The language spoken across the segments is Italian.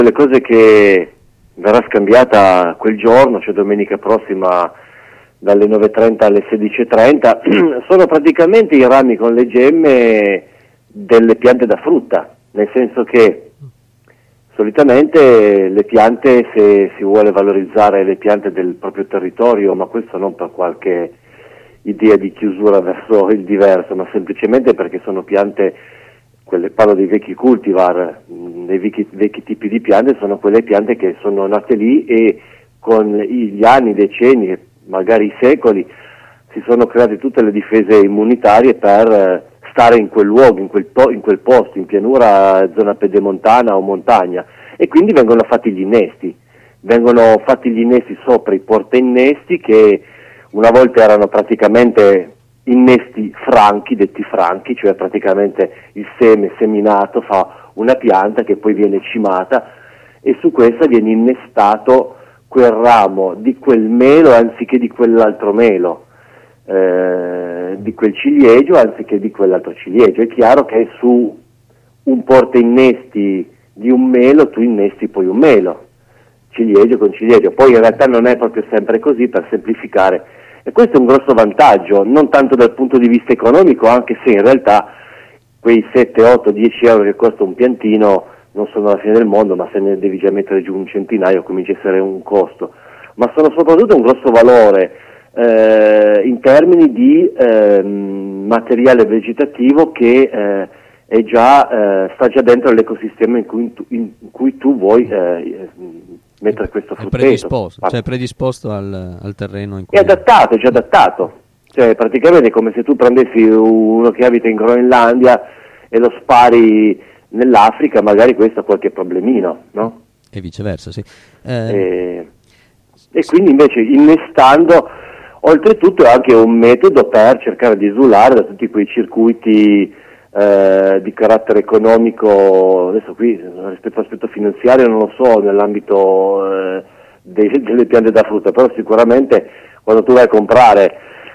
delle cose che verrà scambiata quel giorno, cioè domenica prossima dalle 9:30 alle 16:30, sono praticamente i rami con le gemme delle piante da frutta, nel senso che solitamente le piante, se si vuole valorizzare le piante del proprio territorio, ma questo non per qualche idea di chiusura verso il diverso, ma semplicemente perché sono piante, parlo dei vecchi cultivar, dei vecchi tipi di piante, sono quelle piante che sono nate lì e con gli anni, i decenni, magari i secoli, si sono create tutte le difese immunitarie per stare in quel luogo, in quel posto, in pianura, zona pedemontana o montagna, e quindi vengono fatti gli innesti sopra i portainnesti, che una volta erano praticamente innesti franchi, detti franchi, cioè praticamente il seme seminato fa una pianta che poi viene cimata e su questa viene innestato quel ramo di quel melo anziché di quell'altro melo, di quel ciliegio anziché di quell'altro ciliegio. È chiaro che su un portainnesti di un melo tu innesti poi un melo, ciliegio con ciliegio, poi in realtà non è proprio sempre così, per semplificare, e questo è un grosso vantaggio, non tanto dal punto di vista economico, anche se in realtà quei 7, 8, 10 euro che costa un piantino non sono la fine del mondo, ma se ne devi già mettere giù un centinaio comincia a essere un costo, ma sono soprattutto un grosso valore in termini di materiale vegetativo che sta già dentro l'ecosistema in cui tu vuoi mettere questo frutteto. Predisposto al terreno in cui è già adattato, cioè praticamente è come se tu prendessi uno che abita in Groenlandia e lo spari nell'Africa, magari questo ha qualche problemino, no? E viceversa, sì. E quindi invece innestando, oltretutto è anche un metodo per cercare di isolare da tutti quei circuiti di carattere economico, adesso qui rispetto all'aspetto finanziario non lo so nell'ambito delle piante da frutta, però sicuramente quando tu vai a comprare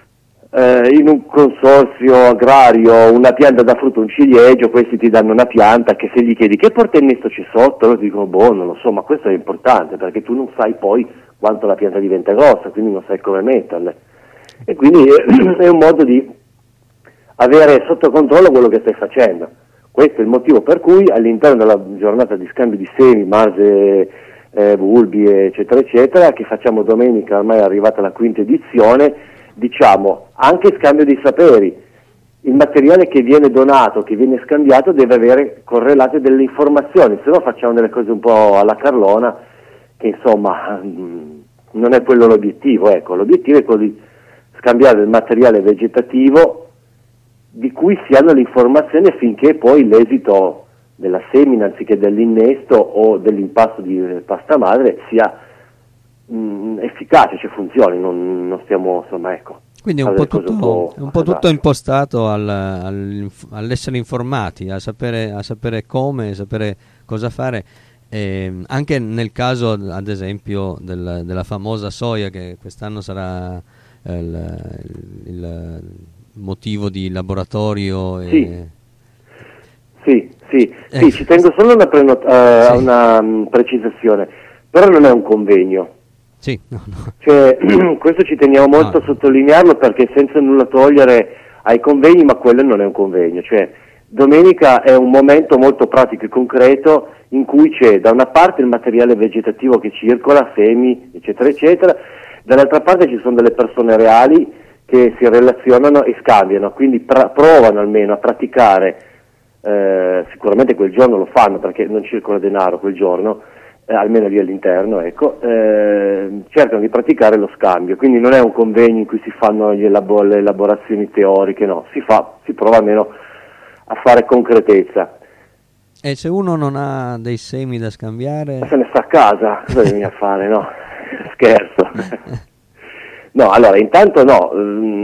in un consorzio agrario una pianta da frutta, un ciliegio, questi ti danno una pianta che se gli chiedi che portainnesto c'è sotto, loro ti dicono non lo so, ma questo è importante perché tu non sai poi quanto la pianta diventa grossa, quindi non sai come metterle, e quindi è un modo di avere sotto controllo quello che stai facendo. Questo è il motivo per cui all'interno della giornata di scambio di semi, marze, bulbi, eccetera eccetera, che facciamo domenica, ormai è arrivata la quinta edizione, diciamo anche scambio di saperi. Il materiale che viene donato, che viene scambiato, deve avere correlate delle informazioni, se no facciamo delle cose un po' alla Carlona, che insomma non è quello l'obiettivo. Ecco, l'obiettivo è quello di scambiare del materiale vegetativo di cui si hanno le informazioni affinché poi l'esito della semina anziché dell'innesto o dell'impasto di pasta madre sia efficace, cioè funzioni, non stiamo, insomma, ecco. Quindi è un po' tutto impostato all'essere informati, a sapere come, sapere cosa fare, anche nel caso ad esempio della famosa soia, che quest'anno sarà il motivo di laboratorio. Sì, ci tengo solo una precisazione, però non è un convegno. Sì, no. Cioè, questo ci teniamo molto a sottolinearlo, perché senza nulla togliere ai convegni, ma quello non è un convegno. Cioè, domenica è un momento molto pratico e concreto in cui c'è da una parte il materiale vegetativo che circola, semi, eccetera, eccetera, dall'altra parte ci sono delle persone reali che si relazionano e scambiano, quindi provano almeno a praticare, sicuramente quel giorno lo fanno perché non circola denaro quel giorno, almeno lì all'interno, ecco, cercano di praticare lo scambio, quindi non è un convegno in cui si fanno le elaborazioni teoriche, no, si prova almeno a fare concretezza. E se uno non ha dei semi da scambiare? Se ne sta a casa, cosa bisogna fare, no? Scherzo. No, allora, intanto no,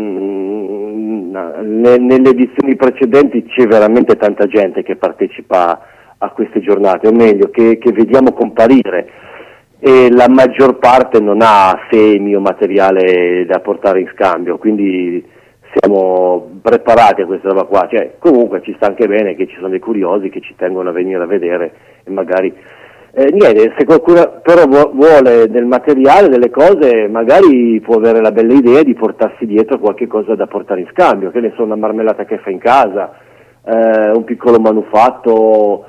nelle edizioni precedenti c'è veramente tanta gente che partecipa a queste giornate, o meglio, che vediamo comparire, e la maggior parte non ha semi o materiale da portare in scambio, quindi siamo preparati a questa roba qua. Cioè, comunque ci sta anche bene che ci sono dei curiosi che ci tengono a venire a vedere e magari Niente, se qualcuno però vuole del materiale, delle cose, magari può avere la bella idea di portarsi dietro qualche cosa da portare in scambio, che ne so, una marmellata che fa in casa, un piccolo manufatto,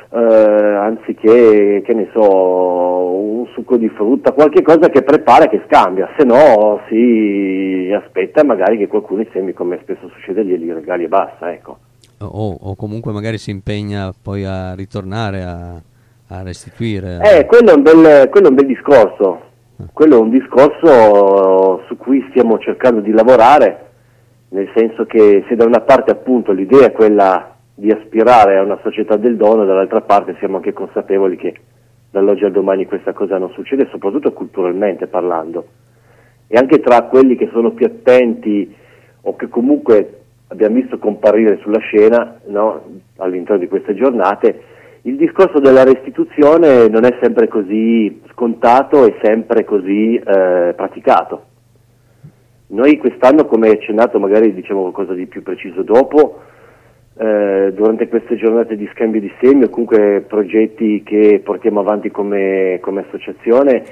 anziché, che ne so, un succo di frutta, qualche cosa che prepara e che scambia, se no si aspetta magari che qualcuno insieme, come spesso succede, glieli regali e basta, ecco. O comunque magari si impegna poi a ritornare a restituire. Quello è un bel discorso, quello è un discorso su cui stiamo cercando di lavorare, nel senso che se da una parte appunto l'idea è quella di aspirare a una società del dono, dall'altra parte siamo anche consapevoli che dall'oggi al domani questa cosa non succede, soprattutto culturalmente parlando. E anche tra quelli che sono più attenti o che comunque abbiamo visto comparire sulla scena, no, all'interno di queste giornate, il discorso della restituzione non è sempre così scontato e sempre così praticato. Noi quest'anno, come accennato, magari diciamo qualcosa di più preciso dopo, durante queste giornate di scambio di semi o comunque progetti che portiamo avanti come associazione,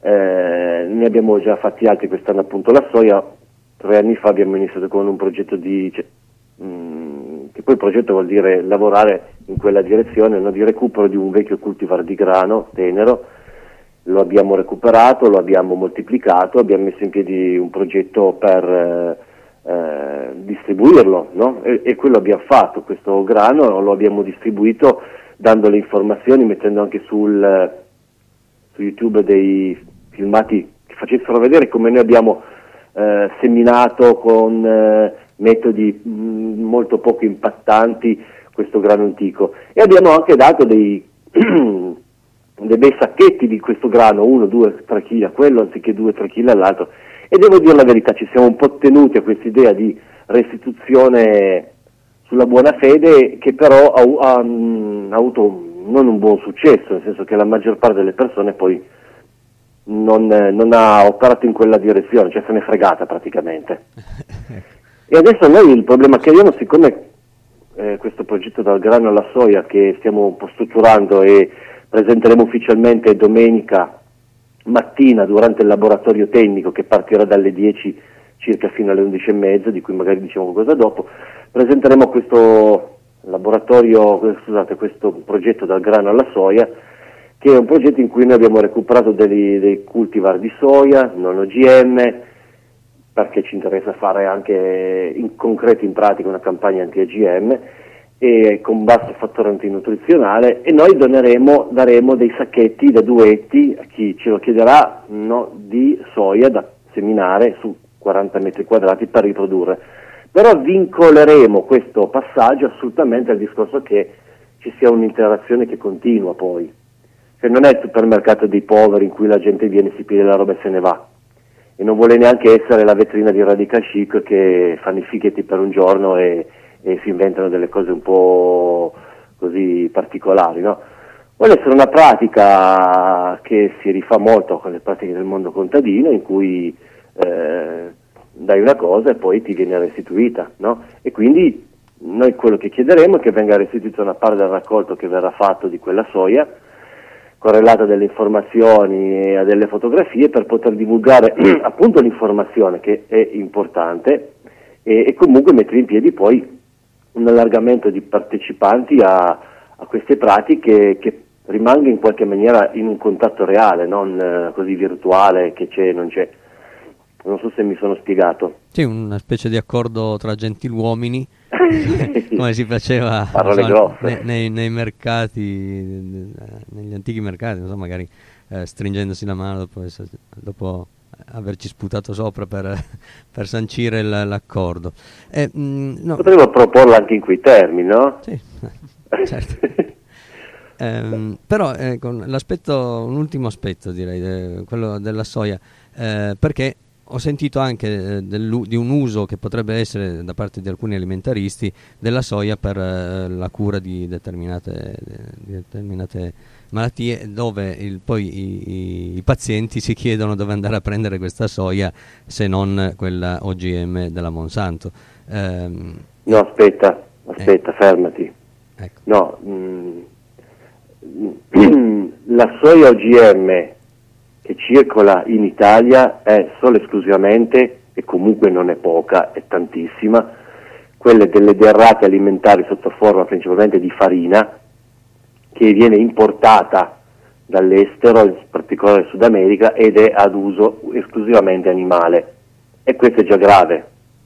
ne abbiamo già fatti altri quest'anno, appunto la soia. 3 anni fa abbiamo iniziato con un progetto che poi il progetto vuol dire lavorare in quella direzione, no? Di recupero di un vecchio cultivar di grano tenero. Lo abbiamo recuperato, lo abbiamo moltiplicato, abbiamo messo in piedi un progetto per distribuirlo, no? E quello abbiamo fatto, questo grano lo abbiamo distribuito dando le informazioni, mettendo anche su YouTube dei filmati che facessero vedere come noi abbiamo seminato con metodi molto poco impattanti questo grano antico, e abbiamo anche dato dei bei sacchetti di questo grano, 1, 2, 3 kg a quello anziché 2-3 kg all'altro, e devo dire la verità, ci siamo un po' tenuti a questa idea di restituzione sulla buona fede, che però ha avuto non un buon successo, nel senso che la maggior parte delle persone poi non ha operato in quella direzione, cioè se n'è fregata praticamente. E adesso noi il problema che abbiamo, siccome questo progetto dal grano alla soia che stiamo un po' strutturando e presenteremo ufficialmente domenica mattina durante il laboratorio tecnico che partirà dalle 10 circa fino alle 11:30, di cui magari diciamo qualcosa dopo, presenteremo questo progetto dal grano alla soia, che è un progetto in cui noi abbiamo recuperato dei cultivar di soia non OGM, perché ci interessa fare anche in concreto, in pratica, una campagna anti-OGM e con basso fattore antinutrizionale, e noi daremo dei sacchetti da duetti a chi ce lo chiederà, no, di soia da seminare su 40 metri quadrati per riprodurre. Però vincoleremo questo passaggio assolutamente al discorso che ci sia un'interazione che continua poi. Cioè non è il supermercato dei poveri in cui la gente viene, si piglia la roba e se ne va, e non vuole neanche essere la vetrina di Radical Chic che fanno i fighetti per un giorno e si inventano delle cose un po' così particolari, no? Vuole essere una pratica che si rifà molto con le pratiche del mondo contadino, in cui dai una cosa e poi ti viene restituita, no? E quindi noi quello che chiederemo è che venga restituita una parte del raccolto che verrà fatto di quella soia, correlata a delle informazioni e a delle fotografie, per poter divulgare appunto l'informazione, che è importante, e comunque mettere in piedi poi un allargamento di partecipanti a queste pratiche, che rimanga in qualche maniera in un contatto reale, non così virtuale, che c'è, non c'è. Non so se mi sono spiegato. Sì, una specie di accordo tra gentiluomini, come si faceva nei mercati, negli antichi mercati, non so, magari stringendosi la mano dopo averci sputato sopra per sancire l'accordo. No. Potremmo proporlo anche in quei termini, no? Sì, certo. Però un ultimo aspetto, direi, quello della soia, perché ho sentito anche di un uso che potrebbe essere da parte di alcuni alimentaristi della soia per la cura di determinate malattie, dove poi i pazienti si chiedono dove andare a prendere questa soia se non quella OGM della Monsanto. No, aspetta, fermati. Ecco. No, la soia OGM che circola in Italia è solo esclusivamente, e comunque non è poca, è tantissima, quelle delle derrate alimentari sotto forma principalmente di farina, che viene importata dall'estero, in particolare Sud America, ed è ad uso esclusivamente animale, e questo è già grave.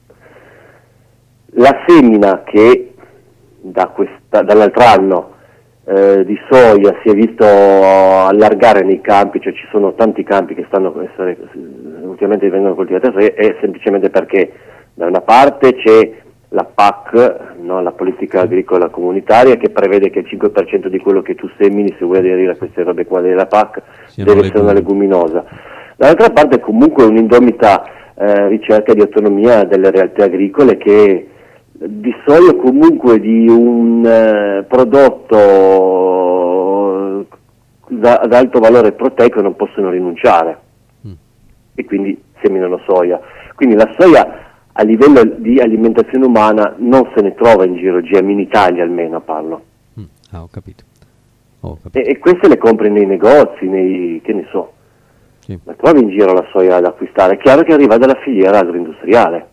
La semina che dall'altro anno di soia si è visto allargare nei campi, cioè ci sono tanti campi che ultimamente vengono coltivati a soia, è semplicemente perché da una parte c'è la PAC, no, la politica agricola comunitaria, che prevede che il 5% di quello che tu semini, se vuoi aderire a queste robe qua della PAC, deve essere una leguminosa. Dall'altra parte comunque un'indomita ricerca di autonomia delle realtà agricole, che di soia, comunque di un prodotto ad alto valore proteico, non possono rinunciare, e quindi seminano soia. Quindi la soia a livello di alimentazione umana non se ne trova in giro, GM in Italia almeno parlo. Ho capito. E queste le compri nei negozi, che ne so, sì. La trovi in giro la soia da acquistare. È chiaro che arriva dalla filiera agroindustriale.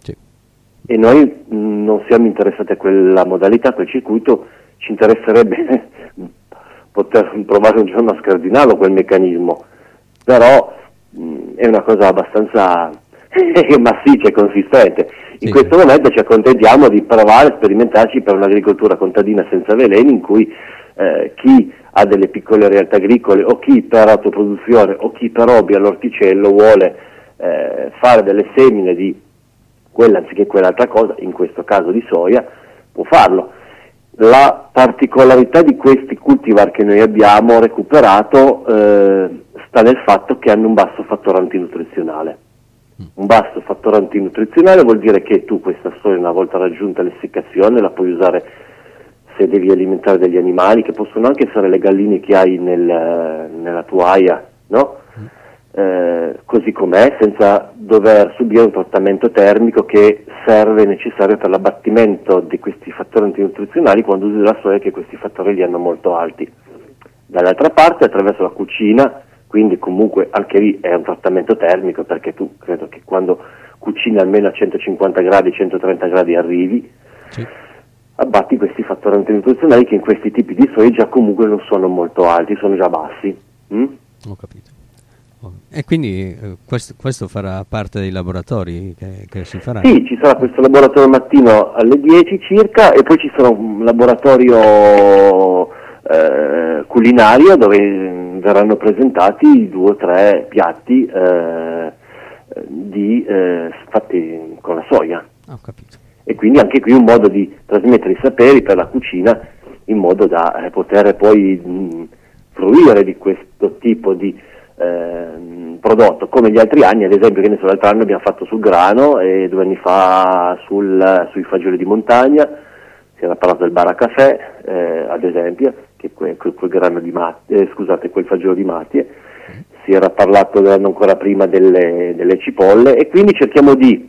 E noi non siamo interessati a quella modalità, a quel circuito. Ci interesserebbe poter provare un giorno a scardinarlo quel meccanismo, però è una cosa abbastanza massiccia e consistente. In questo momento ci accontentiamo di provare a sperimentarci per un'agricoltura contadina senza veleni, in cui chi ha delle piccole realtà agricole, o chi per autoproduzione, o chi per hobby all'orticello vuole fare delle semine di quella anziché quell'altra cosa, in questo caso di soia, può farlo. La particolarità di questi cultivar che noi abbiamo recuperato sta nel fatto che hanno un basso fattore antinutrizionale. Un basso fattore antinutrizionale vuol dire che tu questa soia, una volta raggiunta l'essiccazione, la puoi usare se devi alimentare degli animali, che possono anche essere le galline che hai nella tua aia, no? Così com'è, senza dover subire un trattamento termico che serve necessario per l'abbattimento di questi fattori antinutrizionali quando usi la soia, che questi fattori li hanno molto alti. Dall'altra parte, attraverso la cucina, quindi comunque anche lì è un trattamento termico, perché tu credo che quando cucini almeno a 150 gradi, 130 gradi arrivi, abbatti questi fattori antinutrizionali che in questi tipi di soia già comunque non sono molto alti, sono già bassi. Ho capito. E quindi questo farà parte dei laboratori che si faranno? Sì, ci sarà questo laboratorio al mattino alle 10 circa, e poi ci sarà un laboratorio culinario dove verranno presentati 2 o 3 piatti fatti con la soia. Ho capito. E quindi anche qui un modo di trasmettere i saperi per la cucina, in modo da poter poi fruire di questo tipo di prodotto, come gli altri anni. Ad esempio, che ne so, l'altro anno abbiamo fatto sul grano, e 2 anni fa sui fagioli di montagna. Si era parlato del baracafè, ad esempio, che quel grano di quel fagiolo di Mattie. Si era parlato l'anno ancora prima delle cipolle, e quindi cerchiamo di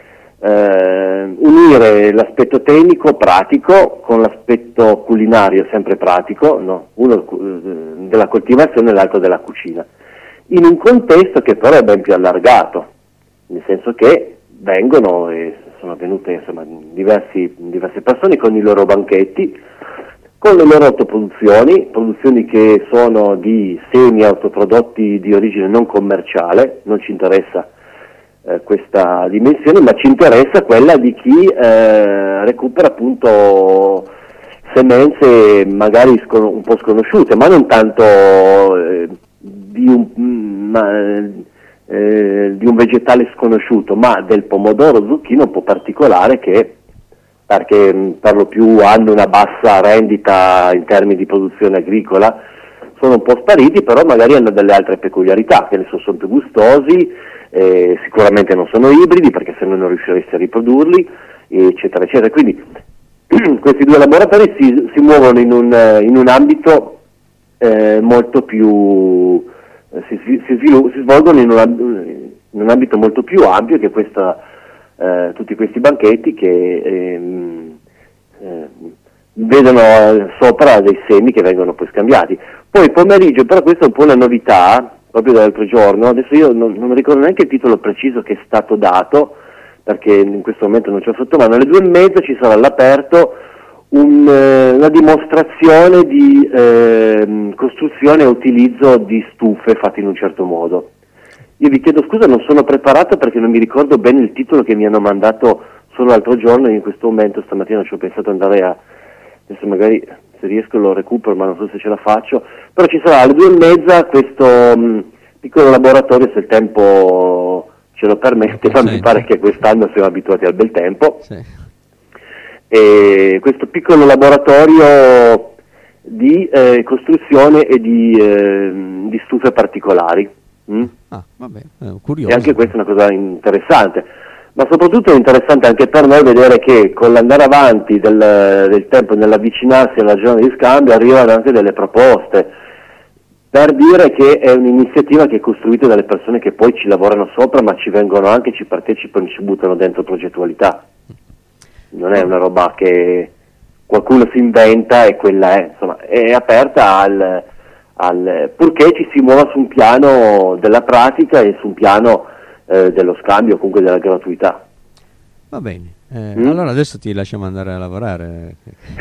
unire l'aspetto tecnico pratico con l'aspetto culinario sempre pratico, no? Uno della coltivazione e l'altro della cucina, in un contesto che però è ben più allargato, nel senso che vengono e sono venute insomma diverse persone con i loro banchetti, con le loro produzioni che sono di semi autoprodotti di origine non commerciale. Non ci interessa questa dimensione, ma ci interessa quella di chi recupera appunto semenze magari un po' sconosciute, ma non tanto di un vegetale sconosciuto, ma del pomodoro zucchino un po' particolare, perché per lo più hanno una bassa rendita in termini di produzione agricola, sono un po' spariti, però magari hanno delle altre peculiarità, che sono più gustosi, sicuramente non sono ibridi, perché se no non riusciresti a riprodurli, eccetera eccetera. Quindi questi 2 laboratori si muovono in un ambito molto più si svolgono in un ambito molto più ampio, che tutti questi banchetti che vedono sopra dei semi che vengono poi scambiati. Poi pomeriggio, però questa è un po' una novità, proprio dall'altro giorno, adesso io non ricordo neanche il titolo preciso che è stato dato, perché in questo momento non c'ho sotto mano, alle 2:30 ci sarà all'aperto una dimostrazione di costruzione e utilizzo di stufe fatte in un certo modo. Io vi chiedo scusa, non sono preparato perché non mi ricordo bene il titolo che mi hanno mandato solo l'altro giorno, in questo momento stamattina ci ho pensato di andare adesso magari se riesco lo recupero, ma non so se ce la faccio, però ci sarà alle 2:30 questo piccolo laboratorio, se il tempo ce lo permette, ma mi pare che quest'anno siamo abituati al bel tempo. Sì. E questo piccolo laboratorio di costruzione e di stufe particolari. Vabbè, curioso. E anche questa è una cosa interessante, ma soprattutto è interessante anche per noi vedere che con l'andare avanti del tempo, nell'avvicinarsi alla giornata di scambio, arrivano anche delle proposte, per dire che è un'iniziativa che è costruita dalle persone che poi ci lavorano sopra, ma ci vengono anche, ci partecipano, ci buttano dentro progettualità. Non è una roba che qualcuno si inventa e quella è, insomma, è aperta purché ci si muova su un piano della pratica e su un piano dello scambio, comunque della gratuità. Va bene, allora adesso ti lasciamo andare a lavorare.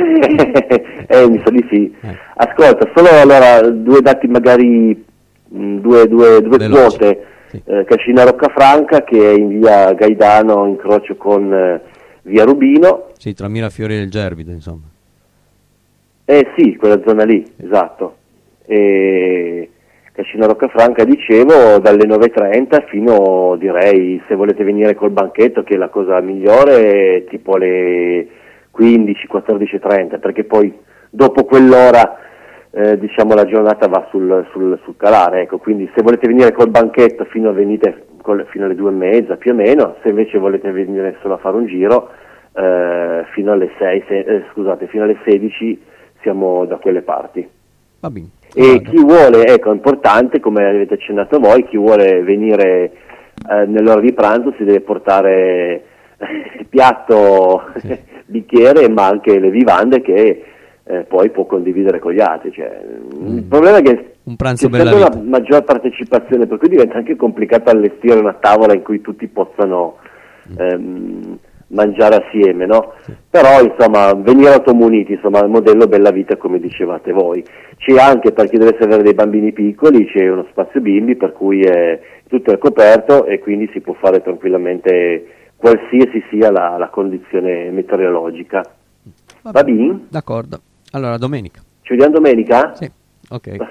Mi sa di sì. Ascolta, solo allora due dati magari, due quote. Sì. Cascina Roccafranca, che è in via Gaidano, incrocio con via Rubino. Sì, tra Mirafiori e il Gerbide, insomma. Sì, quella zona lì, esatto. Cascina Roccafranca, dicevo, dalle 9:30 fino, direi, se volete venire col banchetto, che è la cosa migliore, tipo alle 15, 14:30, perché poi dopo quell'ora diciamo la giornata va sul calare, ecco, quindi se volete venire col banchetto fino alle 2:30 più o meno, se invece volete venire solo a fare un giro fino alle 16 siamo da quelle parti. Va bene. E chi vuole, ecco, è importante, come avete accennato voi, chi vuole venire nell'ora di pranzo si deve portare il piatto, sì, bicchiere, ma anche le vivande che poi può condividere con gli altri. Cioè, il problema è che c'è sempre una maggior partecipazione, per cui diventa anche complicato allestire una tavola in cui tutti possano mangiare assieme, no? Sì. Però insomma venire automuniti, insomma il modello bella vita come dicevate voi. C'è anche, per chi dovesse avere dei bambini piccoli, c'è uno spazio bimbi per cui tutto è coperto e quindi si può fare tranquillamente qualsiasi sia la condizione meteorologica. Va bene? D'accordo, allora domenica. Ci vediamo domenica? Sì, ok.